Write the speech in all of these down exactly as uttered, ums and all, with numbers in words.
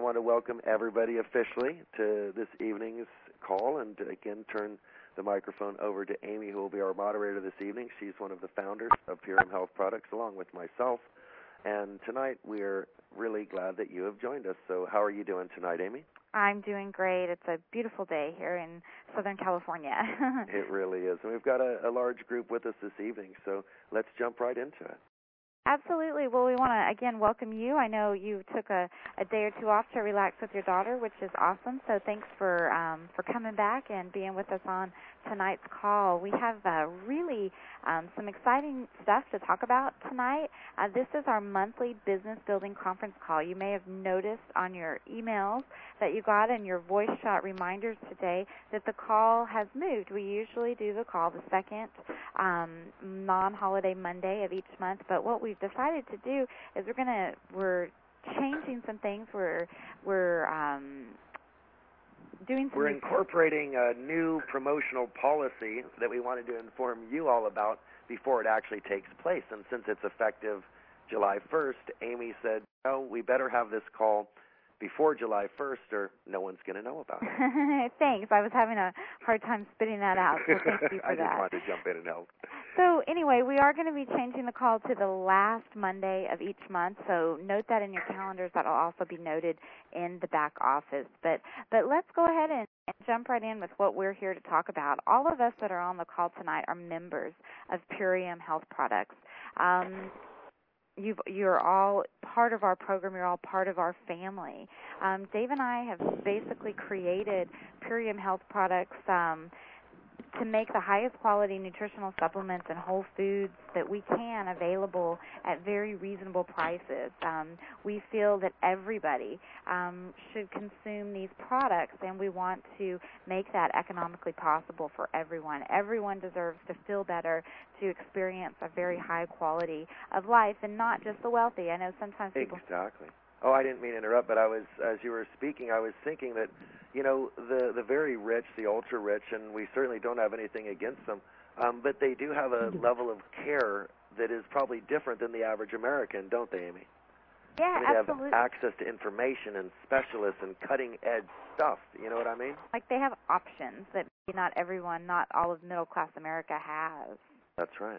want to welcome everybody officially to this evening's call and again turn the microphone over to Amy, who will be our moderator this evening. She's one of the founders of Purium Health Products, along with myself. And tonight we're really glad that you have joined us. So how are you doing tonight, Amy? I'm doing great. It's a beautiful day here in Southern California. It really is. And we've got a, a large group with us this evening, so let's jump right into it. Absolutely. Well, we want to, again, welcome you. I know you took a, a day or two off to relax with your daughter, which is awesome. So thanks for um, for coming back and being with us on tonight's call. We have uh, really um, some exciting stuff to talk about tonight. Uh, this is our monthly business building conference call. You may have noticed on your emails that you got and your voice shot reminders today that the call has moved. We usually do the call the second um, non-holiday Monday of each month, but what we've decided to do is we're gonna we're changing some things. We're we're um, doing some We're incorporating a new promotional policy that we wanted to inform you all about before it actually takes place. And since it's effective July first, Amy said, "No, we better have this call before July first, or no one's going to know about it." Thanks. I was having a hard time spitting that out, so thank you for I that. I just wanted to jump in and help. So anyway, we are going to be changing the call to the last Monday of each month, so note that in your calendars. That will also be noted in the back office. But but let's go ahead and, and jump right in with what we're here to talk about. All of us that are on the call tonight are members of Purium Health Products. Um, You've, you're all part of our program. You're all part of our family. Um, Dave and I have basically created Purium Health Products um, to make the highest quality nutritional supplements and whole foods that we can available at very reasonable prices. Um, we feel that everybody um, should consume these products, and we want to make that economically possible for everyone. Everyone deserves to feel better, to experience a very high quality of life, and not just the wealthy. I know sometimes people... Exactly. Oh, I didn't mean to interrupt, but I was, as you were speaking, I was thinking that, you know, the, the very rich, the ultra-rich, and we certainly don't have anything against them, um, but they do have a level of care that is probably different than the average American, don't they, Amy? Yeah, I mean, absolutely. They have access to information and specialists and cutting-edge stuff. You know what I mean? Like they have options that maybe not everyone, not all of middle-class America has. That's right.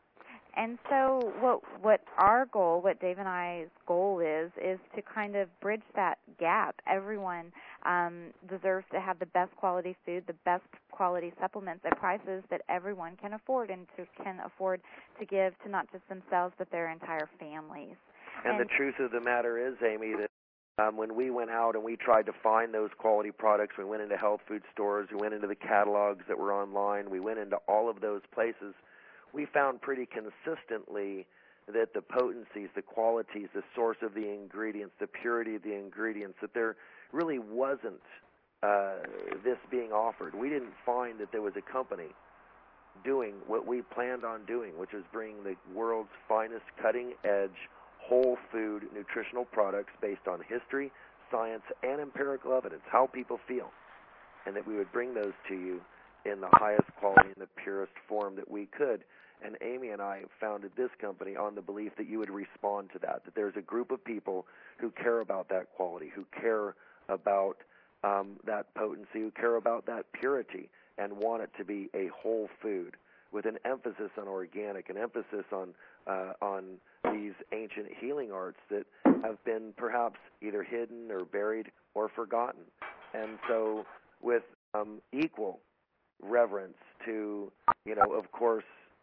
And so what what our goal, what Dave and I's goal is, is to kind of bridge that gap. Everyone um, deserves to have the best quality food, the best quality supplements at prices that everyone can afford and to, can afford to give to not just themselves but their entire families. And, and the truth of the matter is, Amy, that um, when we went out and we tried to find those quality products, we went into health food stores, we went into the catalogs that were online, we went into all of those places, we found pretty consistently that the potencies, the qualities, the source of the ingredients, the purity of the ingredients, that there really wasn't uh, this being offered. We didn't find that there was a company doing what we planned on doing, which is bringing the world's finest cutting-edge whole food nutritional products based on history, science, and empirical evidence, how people feel, and that we would bring those to you in the highest quality and the purest form that we could. And Amy and I founded this company on the belief that you would respond to that, that there's a group of people who care about that quality, who care about um, that potency, who care about that purity, and want it to be a whole food with an emphasis on organic, an emphasis on uh, on these ancient healing arts that have been perhaps either hidden or buried or forgotten. And so with um, equal reverence to, you know, of course,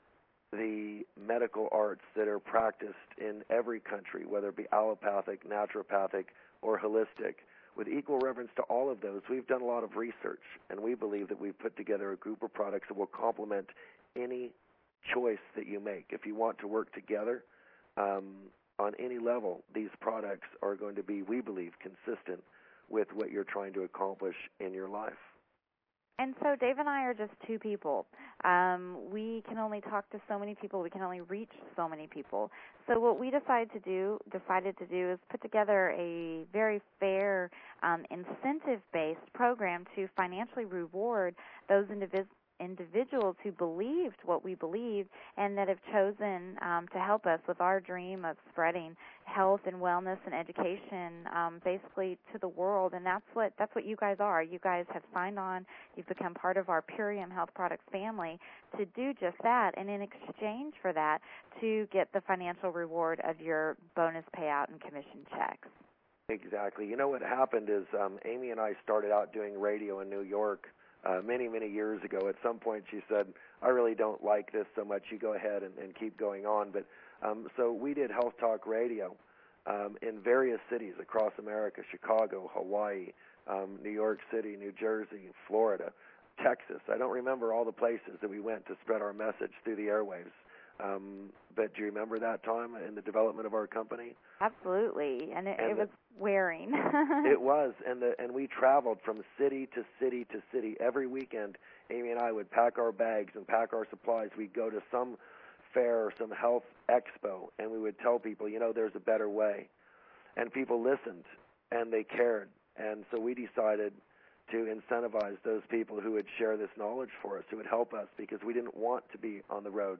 the medical arts that are practiced in every country, whether it be allopathic, naturopathic, or holistic, with equal reverence to all of those, we've done a lot of research, and we believe that we've put together a group of products that will complement any choice that you make. If you want to work together um, on any level, these products are going to be, we believe, consistent with what you're trying to accomplish in your life. And so Dave and I are just two people. Um, we can only talk to so many people. We can only reach so many people. So what we decided to do, decided to do, is put together a very fair, um, incentive-based program to financially reward those individuals individuals who believed what we believed and that have chosen um, to help us with our dream of spreading health and wellness and education um, basically to the world. And that's what that's what you guys are. You guys have signed on. You've become part of our Purium Health Products family to do just that, and in exchange for that, to get the financial reward of your bonus payout and commission checks. Exactly. You know what happened is um, Amy and I started out doing radio in New York uh, many, many years ago. At some point she said, I really don't like this so much. You go ahead and, and keep going on. But um, so we did Health Talk Radio um, in various cities across America, Chicago, Hawaii, um, New York City, New Jersey, Florida, Texas. I don't remember all the places that we went to spread our message through the airwaves. Um, but do you remember that time in the development of our company? Absolutely, and it, and it was wearing. It was, and the and we traveled from city to city to city every weekend. Amy and I would pack our bags and pack our supplies. We'd go to some fair or some health expo, and we would tell people, you know, there's a better way. And people listened, and they cared. And so we decided to incentivize those people who would share this knowledge for us, who would help us, because we didn't want to be on the road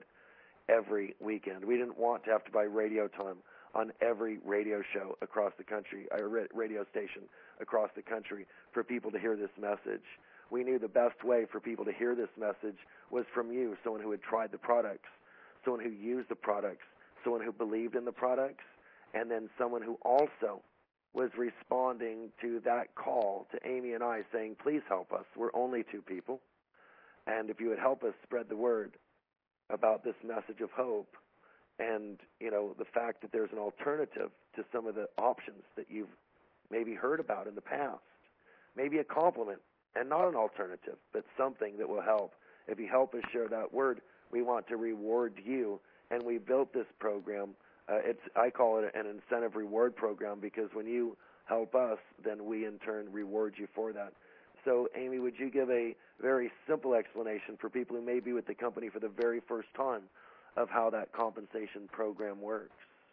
every weekend. We didn't want to have to buy radio time on every radio show across the country, a radio station across the country, for people to hear this message. We knew the best way for people to hear this message was from you, someone who had tried the products, someone who used the products, someone who believed in the products, and then someone who also was responding to that call to Amy and I saying, please help us. We're only two people. And if you would help us spread the word about this message of hope and, you know, the fact that there's an alternative to some of the options that you've maybe heard about in the past, maybe a compliment and not an alternative, but something that will help. If you help us share that word, we want to reward you. And we built this program. Uh, it's I call it an incentive reward program, because when you help us, then we in turn reward you for that. So, Amy, would you give a very simple explanation for people who may be with the company for the very first time of how that compensation program works?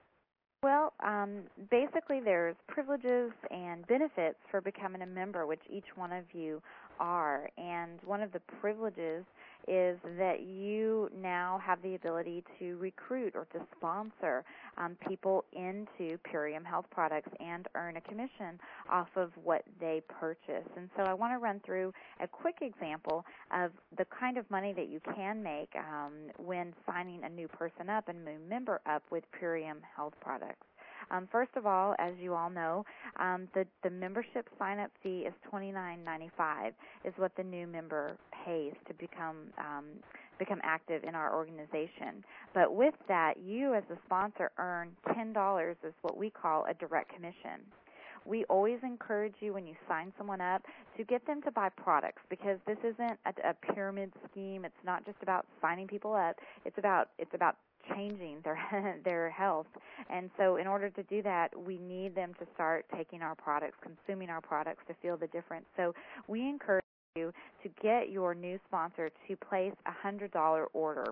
Well, um, basically there's privileges and benefits for becoming a member, which each one of you are. And one of the privileges is that you now have the ability to recruit or to sponsor um, people into Purium Health Products and earn a commission off of what they purchase. And so I want to run through a quick example of the kind of money that you can make um, when signing a new person up and new member up with Purium Health Products. Um, first of all, as you all know, um, the, the membership sign-up fee is twenty-nine ninety-five, is what the new member pays to become um, become active in our organization. But with that, you as a sponsor earn ten dollars, is what we call a direct commission. We always encourage you when you sign someone up to get them to buy products, because this isn't a, a pyramid scheme. It's not just about signing people up. It's about it's about changing their their health. And so in order to do that, we need them to start taking our products, consuming our products to feel the difference. So we encourage you to get your new sponsor to place a one hundred dollars order.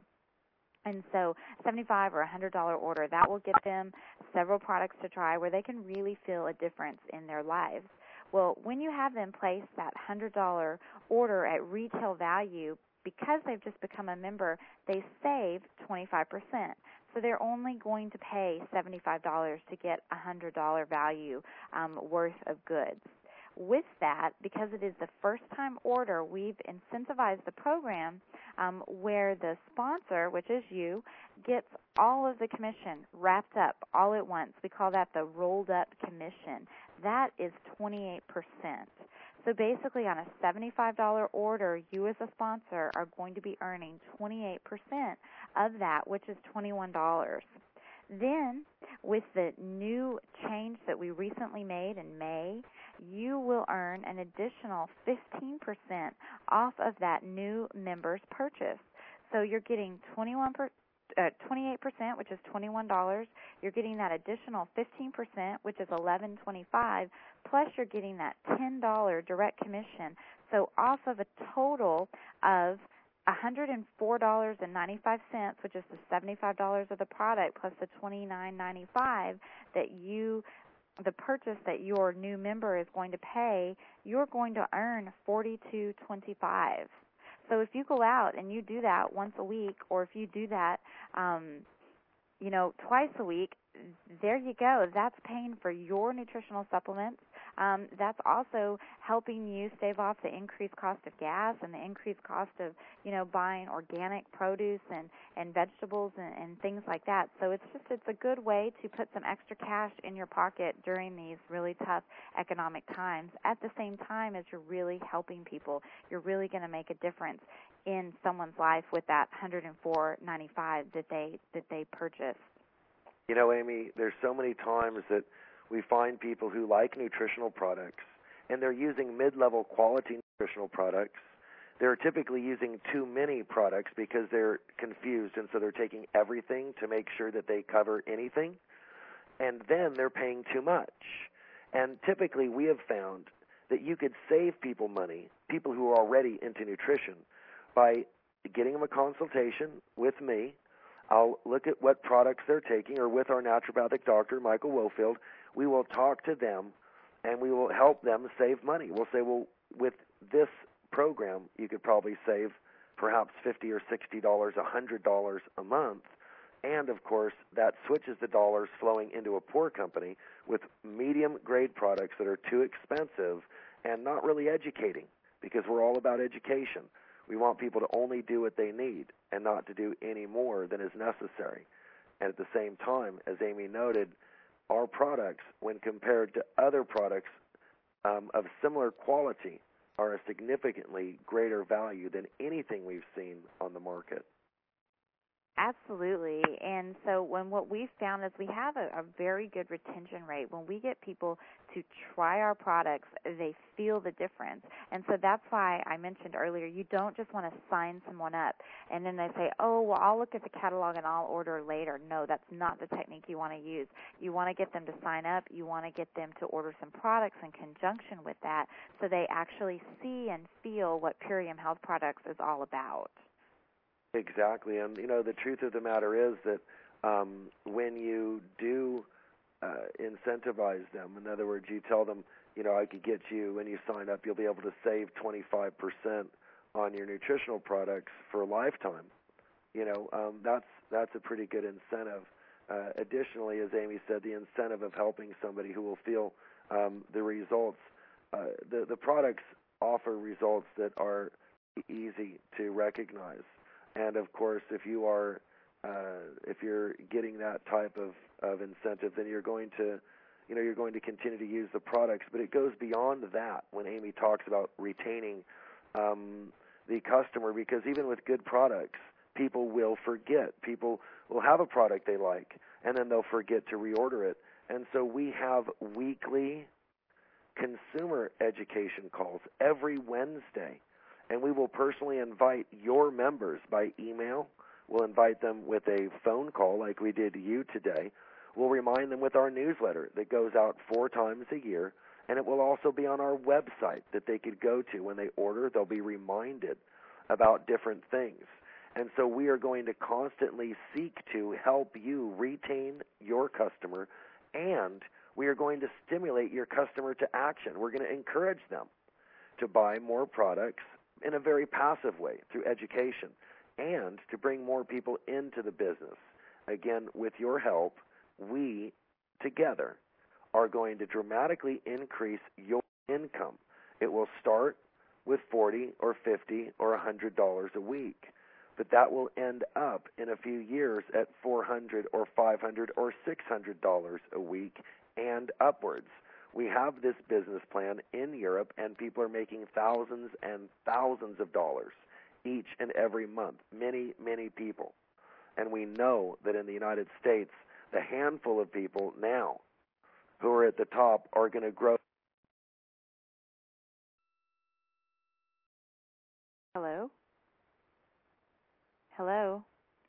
And so seventy-five dollars or one hundred dollars order, that will get them several products to try where they can really feel a difference in their lives. Well, when you have them place that one hundred dollars order at retail value, because they've just become a member, they save twenty-five percent. So they're only going to pay seventy-five dollars to get a one hundred dollars value um, worth of goods. With that, because it is the first-time order, we've incentivized the program um, where the sponsor, which is you, gets all of the commission wrapped up all at once. We call that the rolled-up commission. That is twenty-eight percent. So basically on a seventy-five dollars order, you as a sponsor are going to be earning twenty-eight percent of that, which is twenty-one dollars. Then, with the new change that we recently made in May, you will earn an additional fifteen percent off of that new member's purchase. So you're getting twenty-one per, uh, twenty-eight percent, which is twenty-one dollars. You're getting that additional fifteen percent, which is eleven twenty-five, plus you're getting that ten dollars direct commission. So off of a total of one hundred four dollars and ninety-five cents, which is the seventy-five dollars of the product plus the twenty-nine ninety-five that you, the purchase that your new member is going to pay, you're going to earn forty-two twenty-five. So if you go out and you do that once a week, or if you do that, um, you know, twice a week, there you go. That's paying for your nutritional supplements. Um, that's also helping you stave off the increased cost of gas and the increased cost of, you know, buying organic produce and, and vegetables and, and things like that. So it's just, it's a good way to put some extra cash in your pocket during these really tough economic times. At the same time as you're really helping people, you're really going to make a difference in someone's life with that one hundred four dollars and ninety-five cents that they that they purchased. You know, Amy, there's so many times that we find people who like nutritional products, and they're using mid-level quality nutritional products. They're typically using too many products because they're confused, and so they're taking everything to make sure that they cover anything, and then they're paying too much. And typically we have found that you could save people money, people who are already into nutrition, by getting them a consultation with me. I'll look at what products they're taking, or with our naturopathic doctor, Michael Wofield. We will talk to them, and we will help them save money. We'll say, well, with this program, you could probably save perhaps fifty dollars or sixty dollars, one hundred dollars a month. And, of course, that switches the dollars flowing into a poor company with medium-grade products that are too expensive and not really educating, because we're all about education. We want people to only do what they need and not to do any more than is necessary. And at the same time, as Amy noted, our products, when compared to other products um, of similar quality, are a significantly greater value than anything we've seen on the market. Absolutely. And so when what we've found is we have a, a very good retention rate. When we get people to try our products, they feel the difference. And so that's why I mentioned earlier, you don't just want to sign someone up and then they say, oh, well, I'll look at the catalog and I'll order later. No, that's not the technique you want to use. You want to get them to sign up. You want to get them to order some products in conjunction with that so they actually see and feel what Purium Health Products is all about. Exactly, and you know the truth of the matter is that um, when you do uh, incentivize them, in other words, you tell them, you know, I could get you, when you sign up, you'll be able to save twenty-five percent on your nutritional products for a lifetime. You know, um, that's that's a pretty good incentive. Uh, additionally, as Amy said, the incentive of helping somebody who will feel um, the results. Uh, the the products offer results that are easy to recognize. And of course, if you are, uh, if you're getting that type of, of incentive, then you're going to, you know, you're going to continue to use the products. But it goes beyond that when Amy talks about retaining um, the customer, because even with good products, people will forget. People will have a product they like, and then they'll forget to reorder it. And so we have weekly consumer education calls every Wednesday. And we will personally invite your members by email. We'll invite them with a phone call like we did to you today. We'll remind them with our newsletter that goes out four times a year, and it will also be on our website that they could go to. When they order, they'll be reminded about different things. And so we are going to constantly seek to help you retain your customer, and we are going to stimulate your customer to action. We're going to encourage them to buy more products in a very passive way through education, and to bring more people into the business. Again, with your help, we together are going to dramatically increase your income. It will start with forty or fifty or one hundred dollars a week, but that will end up in a few years at four hundred or five hundred or six hundred dollars a week and upwards. We have this business plan in Europe, and people are making thousands and thousands of dollars each and every month, many, many people. And we know that in the United States, the handful of people now who are at the top are going to grow. Hello? Hello?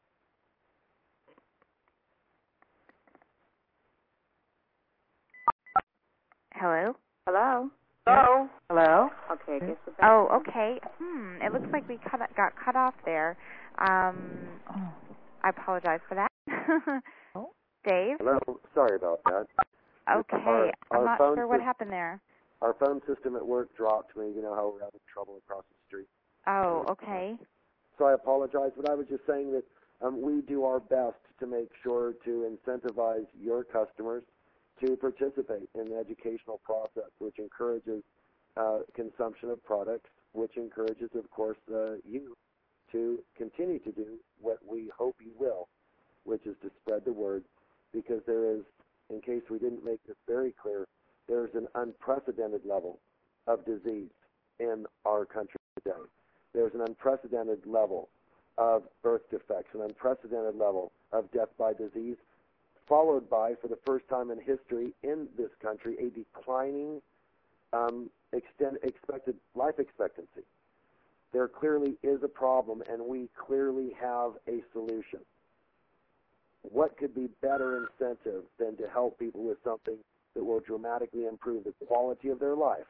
Hello? Hello? Hello? Hello? Okay, I guess we're back. Oh, okay. Hmm, it looks like we cut, got cut off there. Um, I apologize for that. Oh. Dave? Hello? Sorry about that. Okay, Our, I'm our not phone sure what sys- happened there. Our phone system at work dropped me. You know how we're having trouble across the street. Oh, okay. So I apologize, but I was just saying that um, we do our best to make sure to incentivize your customers to participate in the educational process, which encourages uh, consumption of products, which encourages, of course, uh, you to continue to do what we hope you will, which is to spread the word, because there is, in case we didn't make this very clear, there's an unprecedented level of disease in our country today. There's an unprecedented level of birth defects, an unprecedented level of death by disease, followed by, for the first time in history in this country, a declining um, extend, expected life expectancy. There clearly is a problem, and we clearly have a solution. What could be better incentive than to help people with something that will dramatically improve the quality of their life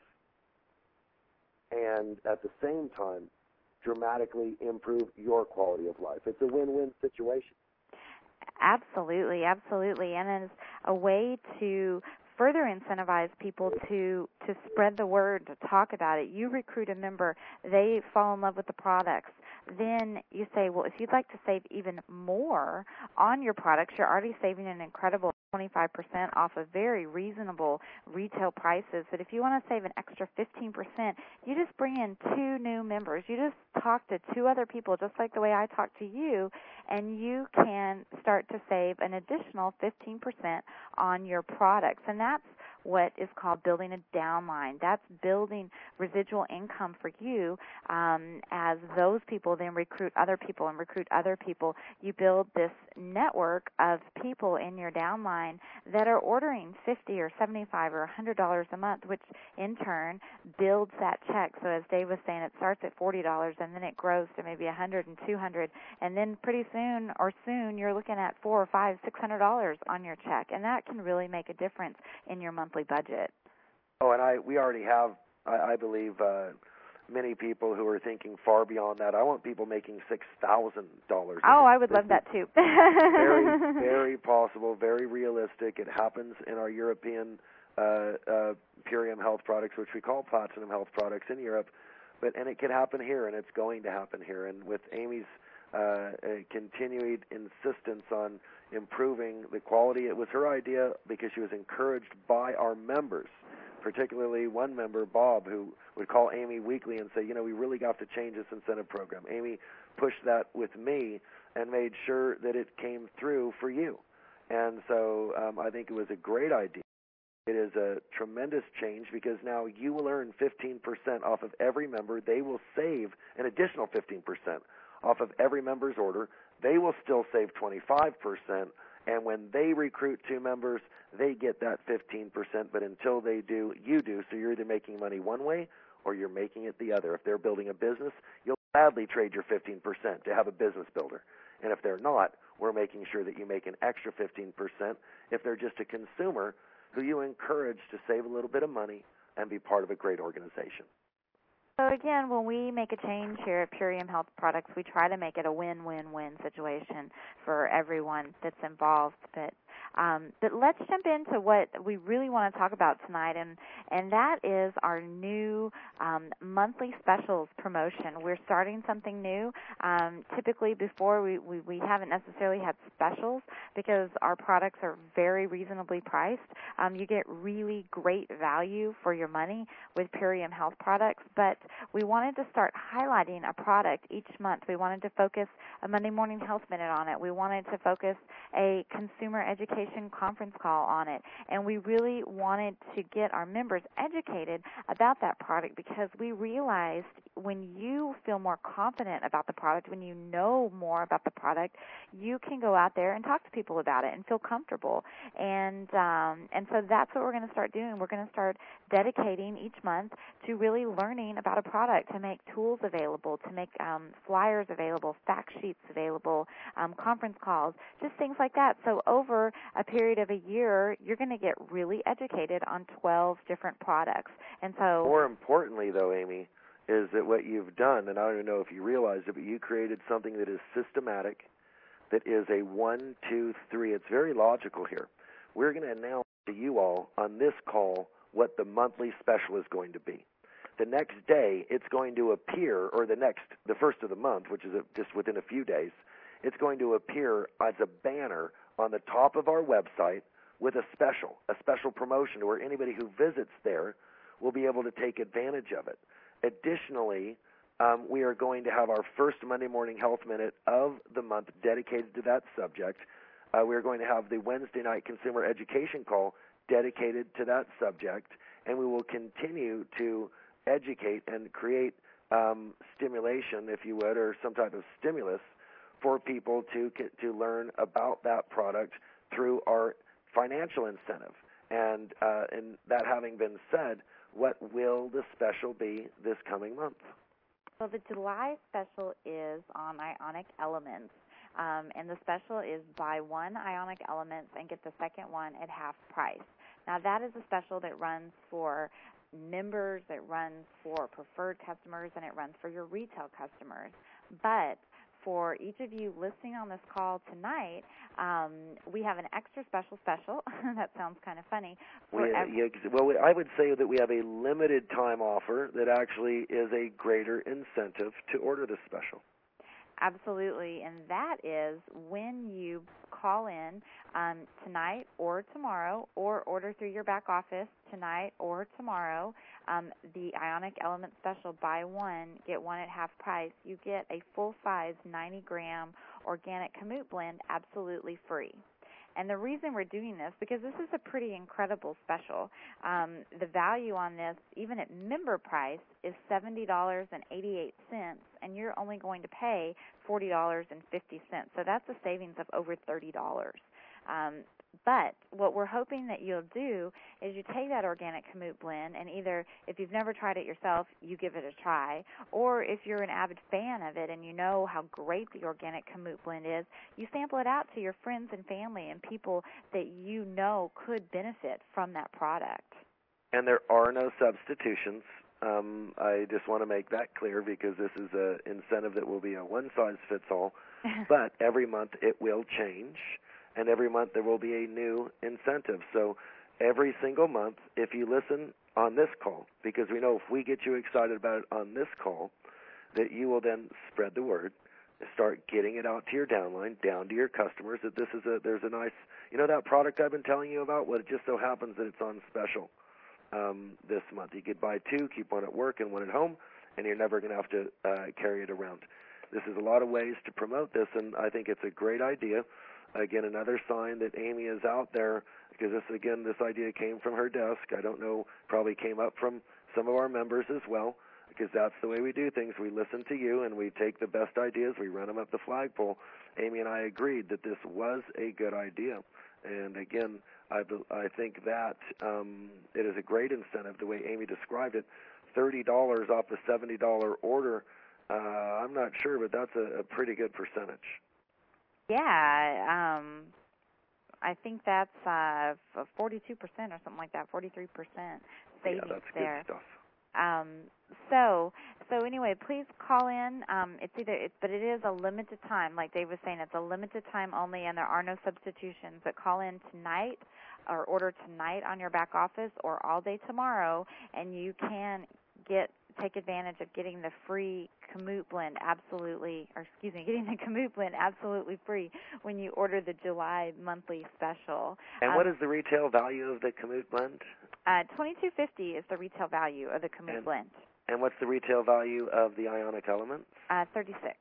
and at the same time dramatically improve your quality of life? It's a win-win situation. Absolutely, absolutely. And it's a way to further incentivize people to to spread the word, to talk about it. You recruit a member, they fall in love with the products. Then you say, well, if you'd like to save even more on your products, you're already saving an incredible twenty-five percent off of very reasonable retail prices. But if you want to save an extra fifteen percent, you just bring in two new members. You just talk to two other people, just like the way I talk to you, and you can start to save an additional fifteen percent on your products. And that's what is called building a downline. That's building residual income for you um, as those people then recruit other people and recruit other people. You build this network of people in your downline that are ordering fifty or seventy-five or one hundred dollars a month, which in turn builds that check. So as Dave was saying, it starts at forty dollars and then it grows to maybe one hundred and two hundred, and then pretty soon or soon you're looking at four or five, six hundred dollars on your check, and that can really make a difference in your monthly budget. Oh, and I we already have, I, I believe, uh, many people who are thinking far beyond that. I want people making six thousand dollars. Oh, I would love that too. very, very possible, very realistic. It happens in our European uh, uh, Purium Health products, which we call Platinum Health products in Europe, but and it can happen here, and it's going to happen here. And with Amy's uh, uh, continued insistence on improving the quality, it was her idea because she was encouraged by our members, particularly one member, Bob, who would call Amy weekly and say, you know, we really got to change this incentive program. Amy pushed that with me and made sure that it came through for you. And so um, I think it was a great idea. It is a tremendous change because now you will earn fifteen percent off of every member. They will save an additional fifteen percent off of every member's order. They will still save twenty-five percent. And when they recruit two members, they get that fifteen percent. But until they do, you do. So you're either making money one way or you're making it the other. If they're building a business, you'll gladly trade your fifteen percent to have a business builder. And if they're not, we're making sure that you make an extra fifteen percent. If they're just a consumer, who you encourage to save a little bit of money and be part of a great organization. So again, when we make a change here at Purium Health Products, we try to make it a win-win-win situation for everyone that's involved. But um, but let's jump into what we really want to talk about tonight, and and that is our new um, monthly specials promotion. We're starting something new. Um, typically, before we, we we haven't necessarily had specials because our products are very reasonably priced. Um, you get really great value for your money with Purium Health Products, but we wanted to start highlighting a product each month. We wanted to focus a Monday Morning Health Minute on it. We wanted to focus a consumer education conference call on it. And we really wanted to get our members educated about that product because we realized when you feel more confident about the product, when you know more about the product, you can go out there and talk to people about it and feel comfortable. And um, and so that's what we're going to start doing. We're going to start dedicating each month to really learning about a product, to make tools available, to make um, flyers available, fact sheets available, um, conference calls, just things like that. So over a period of a year, you're going to get really educated on twelve different products. And so, more importantly, though, Amy, is that what you've done, and I don't even know if you realize it, but you created something that is systematic, that is a one, two, three. It's very logical here. We're going to announce to you all on this call what the monthly special is going to be. the next day it's going to appear, or the next, the first of the month, which is a, just within a few days, it's going to appear as a banner on the top of our website with a special, a special promotion where anybody who visits there will be able to take advantage of it. Additionally, um, we are going to have our first Monday Morning Health Minute of the month dedicated to that subject. Uh, we're going to have the Wednesday night consumer education call dedicated to that subject, and we will continue to educate and create um, stimulation, if you would, or some type of stimulus for people to to learn about that product through our financial incentive. And uh, and that having been said, what will the special be this coming month? Well, the July special is on ionic elements, um, and the special is buy one ionic elements and get the second one at half price. Now, that is a special that runs for members, it runs for preferred customers, and it runs for your retail customers. But for each of you listening on this call tonight, um, we have an extra special special. That sounds kind of funny. For we, every- yeah, well, I would say that we have a limited time offer that actually is a greater incentive to order this special. Absolutely, and that is when you call in um, tonight or tomorrow, or order through your back office tonight or tomorrow, um, the Ionic Element Special, buy one, get one at half price. You get a full-size ninety gram organic Kamut blend absolutely free. And the reason we're doing this, because this is a pretty incredible special. Um, the value on this, even at member price, is seventy dollars and eighty-eight cents, and you're only going to pay forty dollars and fifty cents. So that's a savings of over thirty dollars. Um, but what we're hoping that you'll do is you take that organic Kamut blend, and either, if you've never tried it yourself, you give it a try, or if you're an avid fan of it and you know how great the organic Kamut blend is, you sample it out to your friends and family and people that you know could benefit from that product. And there are no substitutions. Um, I just want to make that clear, because this is an incentive that will be a one-size-fits-all, but every month it will change. And every month there will be a new incentive. So every single month, if you listen on this call, because we know if we get you excited about it on this call, that you will then spread the word, start getting it out to your downline, down to your customers, that this is a, there's a nice, you know that product I've been telling you about? Well, it just so happens that it's on special um, this month. You could buy two, keep one at work and one at home, and you're never going to have to uh, carry it around. This is a lot of ways to promote this, and I think it's a great idea. Again, another sign that Amy is out there, because this, again, this idea came from her desk. I don't know, probably came up from some of our members as well, because that's the way we do things. We listen to you, and we take the best ideas, we run them up the flagpole. Amy and I agreed that this was a good idea. And, again, I, I think that um, it is a great incentive, the way Amy described it. thirty dollars off a seventy dollars order, uh, I'm not sure, but that's a, a pretty good percentage. Yeah, um, I think that's uh, forty-two percent or something like that, forty-three percent savings yeah, that's there. Good stuff. Um, so, so anyway, please call in. Um, it's either, it's, but it is a limited time, like Dave was saying. It's a limited time only, and there are no substitutions. But call in tonight, or order tonight on your back office, or all day tomorrow, and you can get take advantage of getting the free Kamut blend absolutely, or excuse me, getting the Kamut blend absolutely free when you order the July monthly special. And um, what is the retail value of the Kamut blend? Uh, twenty-two fifty is the retail value of the Kamut and, blend. And what's the retail value of the Ionic Elements? Uh, thirty-six.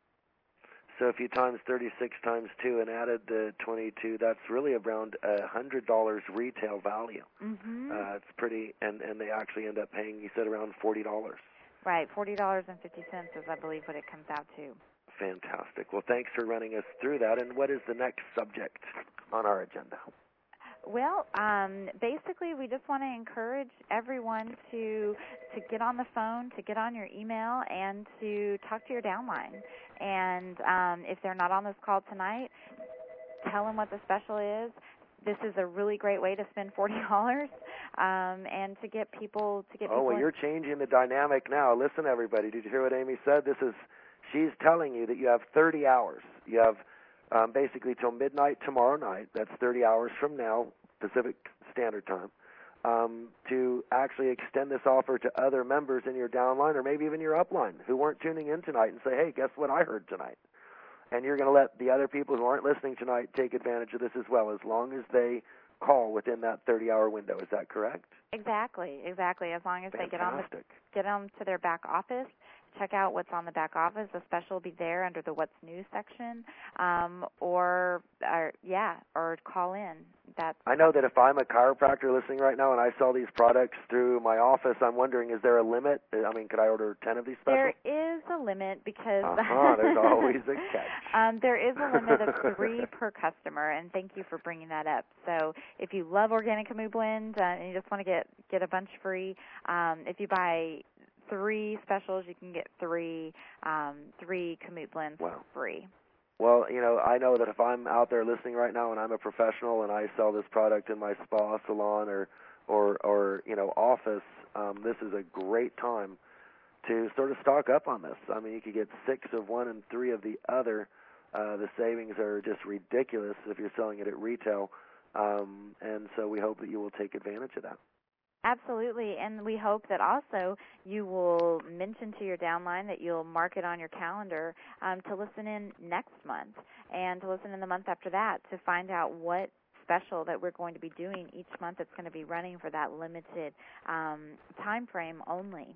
So if you times thirty-six times two and added the twenty-two, that's really around a hundred dollars retail value. Mm-hmm. Uh, it's pretty, and and they actually end up paying, you said, around forty dollars. Right, forty dollars and fifty cents is, I believe, what it comes out to. Fantastic. Well, thanks for running us through that. And what is the next subject on our agenda? Well, um, basically, we just want to encourage everyone to to get on the phone, to get on your email, and to talk to your downline. And um, if they're not on this call tonight, tell them what the special is. This is a really great way to spend forty dollars, um, and to get people to get. Oh, people well, in. You're changing the dynamic now. Listen, everybody. Did you hear what Amy said? This is, she's telling you that you have thirty hours. You have um, basically till midnight tomorrow night. That's thirty hours from now, Pacific Standard Time. um, to actually extend this offer to other members in your downline or maybe even your upline who weren't tuning in tonight and say, hey, guess what I heard tonight? And you're going to let the other people who aren't listening tonight take advantage of this as well, as long as they call within that thirty-hour window. Is that correct? Exactly, exactly. As long as Fantastic. they get on the, get on to their back office, check out what's on the back office. The special will be there under the What's New section, um, or, or yeah, or call in. That's I know that if I'm a chiropractor listening right now and I sell these products through my office, I'm wondering, is there a limit? I mean, could I order ten of these specials? There is a limit because uh-huh, there's always a catch. Um, there is a limit of three per customer, and thank you for bringing that up. So if you love Organic Camu Blend uh, and you just want to get, get a bunch free, um, if you buy three specials, you can get three um, three Camu Blends wow. free. Well, you know, I know that if I'm out there listening right now and I'm a professional and I sell this product in my spa, salon, or, or, or you know, office, um, this is a great time to sort of stock up on this. I mean, you could get six of one and three of the other. Uh, the savings are just ridiculous if you're selling it at retail, um, and so we hope that you will take advantage of that. Absolutely, and we hope that also you will mention to your downline that you'll mark it on your calendar um, to listen in next month and to listen in the month after that to find out what special that we're going to be doing each month that's going to be running for that limited um, time frame only.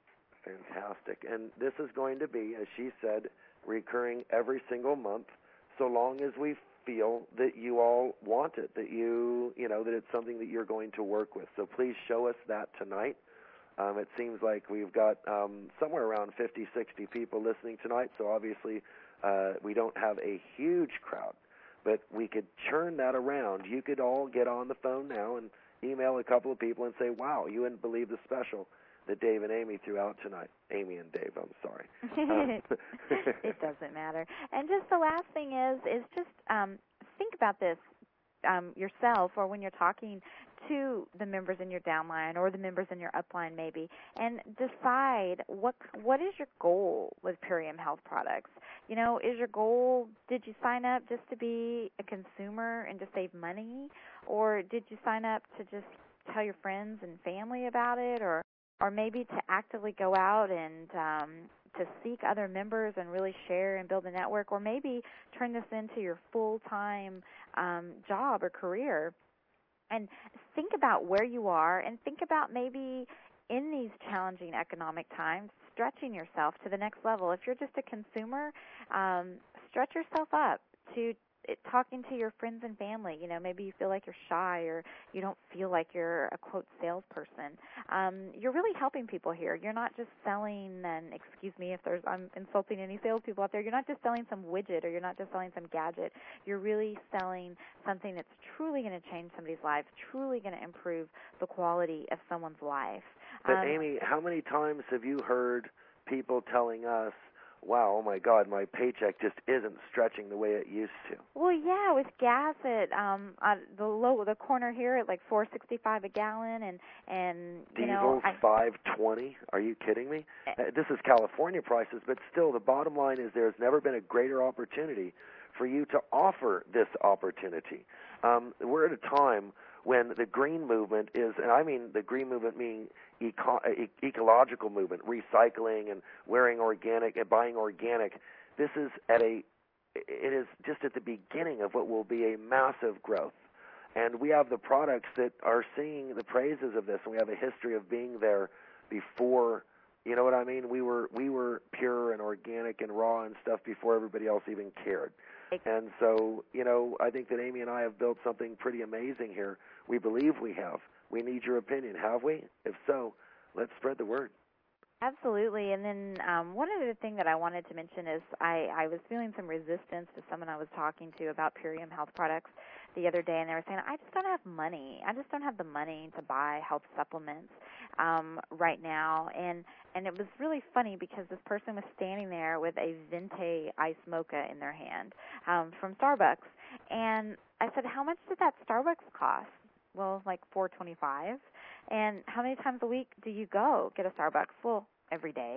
Fantastic. And this is going to be, as she said, recurring every single month so long as we feel that you all want it, that you, you know, that it's something that you're going to work with. So please show us that tonight. Um, it seems like we've got um, somewhere around fifty, sixty people listening tonight, so obviously uh, we don't have a huge crowd, but we could churn that around. You could all get on the phone now and email a couple of people and say, wow, you wouldn't believe the special that Dave and Amy threw out tonight. Amy and Dave, I'm sorry. Um, it doesn't matter. And just the last thing is, is just um, think about this um, yourself, or when you're talking to the members in your downline or the members in your upline maybe, and decide what what is your goal with Purium Health products. You know, is your goal, did you sign up just to be a consumer and to save money, or did you sign up to just tell your friends and family about it, or or maybe to actively go out and um, to seek other members and really share and build a network, or maybe turn this into your full-time um, job or career. And think about where you are, and think about maybe in these challenging economic times, stretching yourself to the next level. If you're just a consumer, um, stretch yourself up to it, talking to your friends and family. You know, maybe you feel like you're shy, or you don't feel like you're a, quote, salesperson. Um, you're really helping people here. You're not just selling, and excuse me if there's I'm insulting any salespeople out there, you're not just selling some widget, or you're not just selling some gadget. You're really selling something that's truly going to change somebody's life, truly going to improve the quality of someone's life. But, um, Amy, how many times have you heard people telling us, wow, oh my God, my paycheck just isn't stretching the way it used to? Well, yeah, with gas at um at the low the corner here at like four sixty five a gallon, and and you Diesel's know I, five twenty. Are you kidding me? Uh, this is California prices, but still, the bottom line is there's never been a greater opportunity for you to offer this opportunity. Um, we're at a time when the green movement is, and I mean the green movement meaning eco- e- ecological movement, recycling and wearing organic and buying organic. This is at a, it is just at the beginning of what will be a massive growth. And we have the products that are seeing the praises of this, and we have a history of being there before. You know what I mean? We were we were pure and organic and raw and stuff before everybody else even cared. And so, you know, I think that Amy and I have built something pretty amazing here. We believe we have. We need your opinion. Have we? If so, let's spread the word. Absolutely. And then um, one other thing that I wanted to mention is I, I was feeling some resistance to someone I was talking to about Purium Health products the other day, and they were saying, I just don't have money. I just don't have the money to buy health supplements um, right now. And, and it was really funny because this person was standing there with a Venti Ice Mocha in their hand um, from Starbucks. And I said, how much did that Starbucks cost? Well, like four twenty-five. And how many times a week do you go get a Starbucks? Well, every day.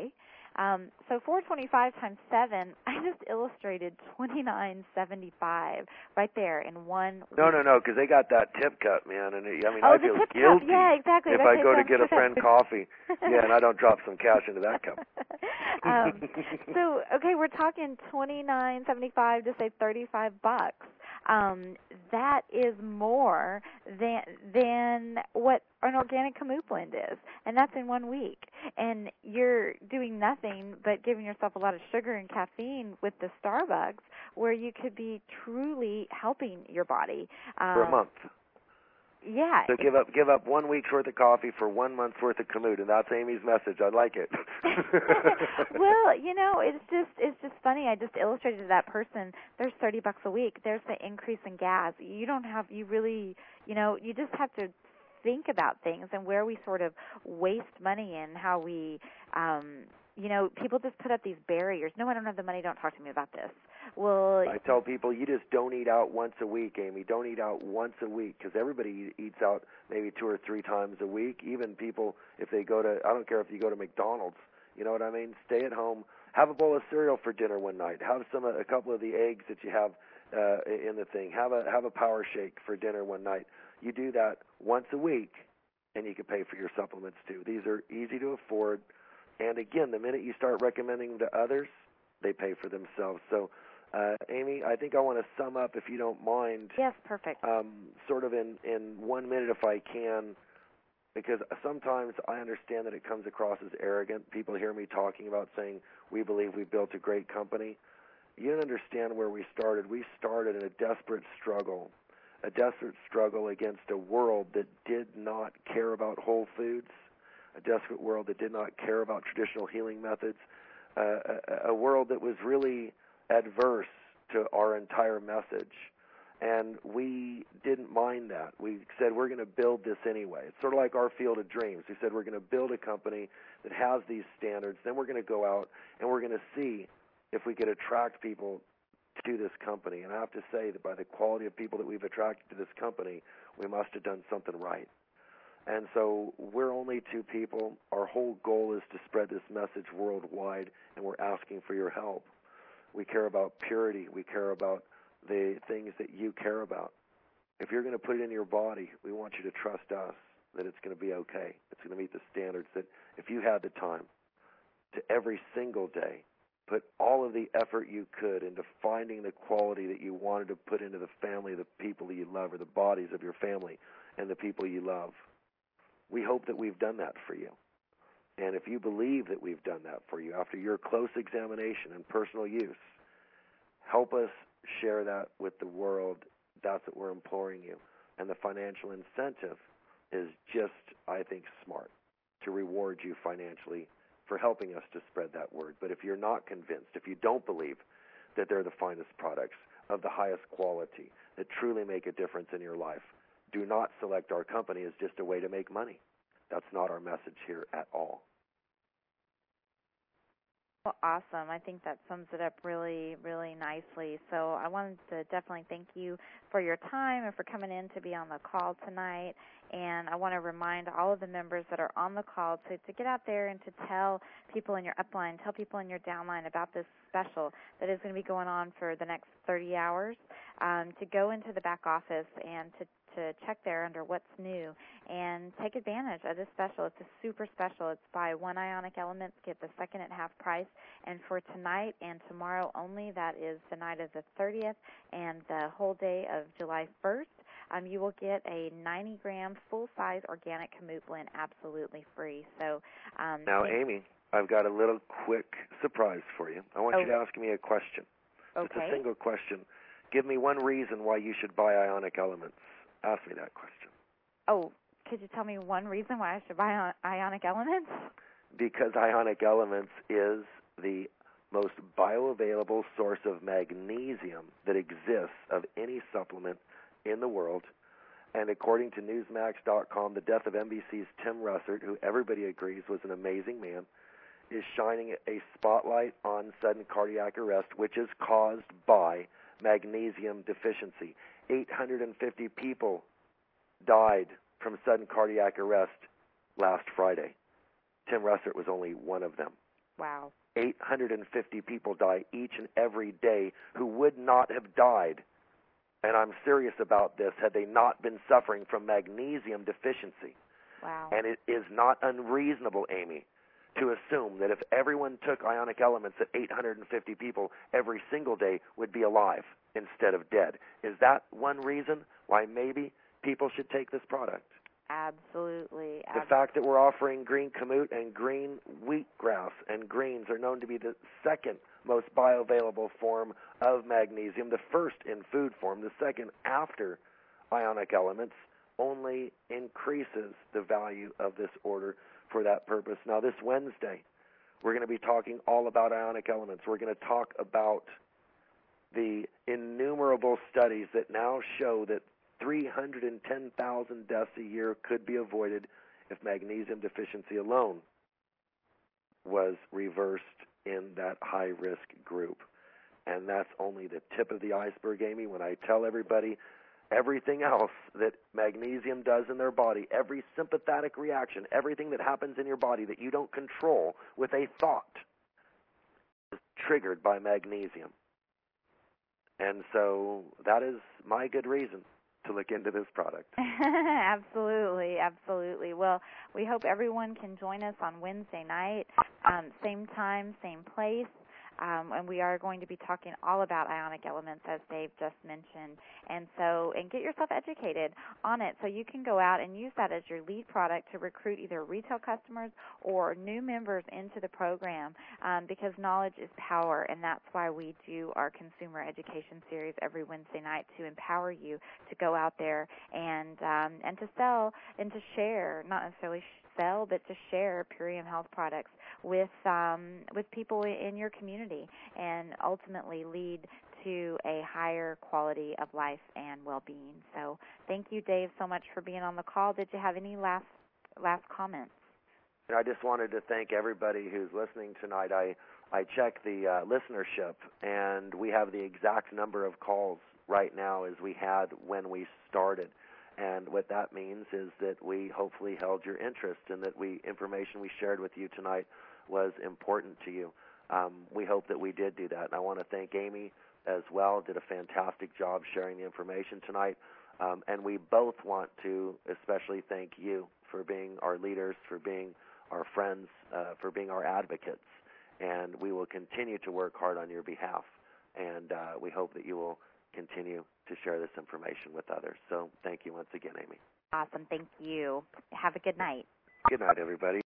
Um, so four twenty-five times seven, I just illustrated twenty-nine seventy-five right there in one. No, week. no, no, because they got that tip cup, man, and it, I mean, oh, I the feel tip guilty cup. Yeah, exactly. if That I go to sounds get a friend good. coffee, yeah, and I don't drop some cash into that cup. um, so, okay, we're talking twenty-nine seventy-five to say thirty-five bucks. Um, that is more than than what an organic Kamut blend is, and that's in one week. And you're doing nothing but giving yourself a lot of sugar and caffeine with the Starbucks, where you could be truly helping your body um, for a month. Yeah. So give up give up one week's worth of coffee for one month's worth of Kamut, and that's Amy's message. I like it. Well, you know, it's just it's just funny. I just illustrated to that person. There's thirty bucks a week. There's the increase in gas. You don't have you really you know you just have to think about things and where we sort of waste money and how we um, you know people just put up these barriers. No, I don't have the money. Don't talk to me about this. Well, I tell people, you just don't eat out once a week, Amy. Don't eat out once a week, because everybody eats out maybe two or three times a week. Even people, if they go to, I don't care if you go to McDonald's, you know what I mean? Stay at home. Have a bowl of cereal for dinner one night. Have some, a couple of the eggs that you have uh, in the thing. Have a have a power shake for dinner one night. You do that once a week, and you can pay for your supplements too. These are easy to afford, and again, the minute you start recommending to others, they pay for themselves. So. Uh, Amy, I think I want to sum up, if you don't mind. Yes, perfect. Um, sort of in, in one minute, if I can, because sometimes I understand that it comes across as arrogant. People hear me talking about saying, we believe we built a great company. You don't understand where we started. We started in a desperate struggle, a desperate struggle against a world that did not care about whole foods, a desperate world that did not care about traditional healing methods, uh, a, a world that was really adverse to our entire message, and we didn't mind that. We said we're going to build this anyway. It's sort of like our Field of Dreams. We said we're going to build a company that has these standards, then we're going to go out and we're going to see if we could attract people to this company. And I have to say that by the quality of people that we've attracted to this company, we must have done something right. And so we're only two people. Our whole goal is to spread this message worldwide, and we're asking for your help. We care about purity. We care about the things that you care about. If you're going to put it in your body, we want you to trust us that it's going to be okay. It's going to meet the standards that if you had the time to every single day put all of the effort you could into finding the quality that you wanted to put into the family, the people that you love, or the bodies of your family and the people you love. We hope that we've done that for you. And if you believe that we've done that for you after your close examination and personal use, help us share that with the world. That's what we're imploring you. And the financial incentive is just, I think, smart to reward you financially for helping us to spread that word. But if you're not convinced, if you don't believe that they're the finest products of the highest quality that truly make a difference in your life, do not select our company as just a way to make money. That's not our message here at all. Well, awesome. I think that sums it up really, really nicely. So I wanted to definitely thank you for your time and for coming in to be on the call tonight. And I want to remind all of the members that are on the call to, to get out there and to tell people in your upline, tell people in your downline about this special that is going to be going on for the next thirty hours, um, to go into the back office and to to check there under what's new and take advantage of this special. It's a super special. It's buy one Ionic Elements, get the second at half price. And for tonight and tomorrow only, that is the night of the thirtieth and the whole day of July first, um, you will get a ninety gram full-size organic Kamut blend absolutely free. So um, Now, Amy, I've got a little quick surprise for you. I want oh. you to ask me a question. Okay. It's a single question. Give me one reason why you should buy Ionic Elements. Ask me that question. Oh, could you tell me one reason why I should buy Ionic Elements? Because Ionic Elements is the most bioavailable source of magnesium that exists of any supplement in the world. And according to Newsmax dot com, the death of N B C's Tim Russert, who everybody agrees was an amazing man, is shining a spotlight on sudden cardiac arrest, which is caused by magnesium deficiency. eight hundred fifty people died from sudden cardiac arrest last Friday. Tim Russert was only one of them. Wow. eight hundred fifty people die each and every day who would not have died, and I'm serious about this, had they not been suffering from magnesium deficiency. Wow. And it is not unreasonable, Amy, to assume that if everyone took ionic elements, that eight hundred fifty people every single day would be alive instead of dead. Is that one reason why maybe people should take this product? Absolutely. The fact that we're offering green kamut and green wheatgrass and greens are known to be the second most bioavailable form of magnesium, the first in food form, the second after ionic elements, only increases the value of this order for that purpose. Now, this Wednesday, we're going to be talking all about ionic elements. We're going to talk about the innumerable studies that now show that three hundred ten thousand deaths a year could be avoided if magnesium deficiency alone was reversed in that high-risk group. And that's only the tip of the iceberg, Amy. When I tell everybody everything else that magnesium does in their body, every sympathetic reaction, everything that happens in your body that you don't control with a thought is triggered by magnesium. And so that is my good reason to look into this product. Absolutely, absolutely. Well, we hope everyone can join us on Wednesday night, um, same time, same place. Um, and we are going to be talking all about ionic elements, as Dave just mentioned. And so, and get yourself educated on it so you can go out and use that as your lead product to recruit either retail customers or new members into the program, um, because knowledge is power, and that's why we do our consumer education series every Wednesday night, to empower you to go out there and um, and to sell and to share, not necessarily sell, but to share Purium Health products with um, with people in your community, and ultimately lead to a higher quality of life and well-being. So thank you, Dave, so much for being on the call. Did you have any last last comments? I just wanted to thank everybody who's listening tonight. I, I checked the uh, listenership, and we have the exact number of calls right now as we had when we started. And what that means is that we hopefully held your interest, and that we information we shared with you tonight was important to you. Um, we hope that we did do that. And I want to thank Amy as well, did a fantastic job sharing the information tonight. Um, and we both want to especially thank you for being our leaders, for being our friends, uh, for being our advocates. And we will continue to work hard on your behalf. And uh, we hope that you will continue to share this information with others. So thank you once again, Amy. Awesome. Thank you. Have a good night. Good night, everybody.